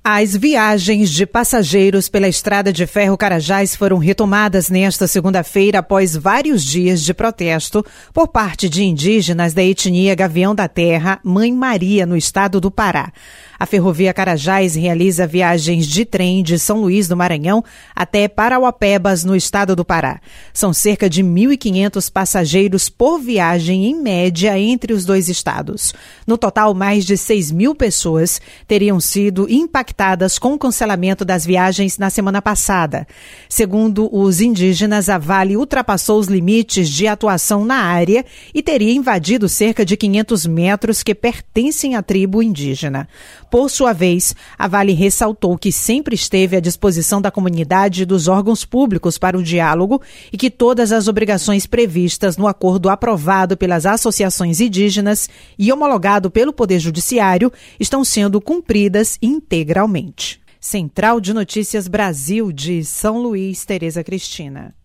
As viagens de passageiros pela Estrada de Ferro Carajás foram retomadas nesta segunda-feira após vários dias de protesto por parte de indígenas da etnia Gavião da Terra, Mãe Maria, no estado do Pará. A Ferrovia Carajás realiza viagens de trem de São Luís do Maranhão até Parauapebas, no estado do Pará. São cerca de 1.500 passageiros por viagem, em média, entre os dois estados. No total, mais de 6.000 pessoas teriam sido impactadas com o cancelamento das viagens na semana passada. Segundo os indígenas, a Vale ultrapassou os limites de atuação na área e teria invadido cerca de 500 metros que pertencem à tribo indígena. Por sua vez, a Vale ressaltou que sempre esteve à disposição da comunidade e dos órgãos públicos para o diálogo e que todas as obrigações previstas no acordo aprovado pelas associações indígenas e homologado pelo Poder Judiciário estão sendo cumpridas integralmente. Central de Notícias Brasil, de São Luís, Tereza Cristina.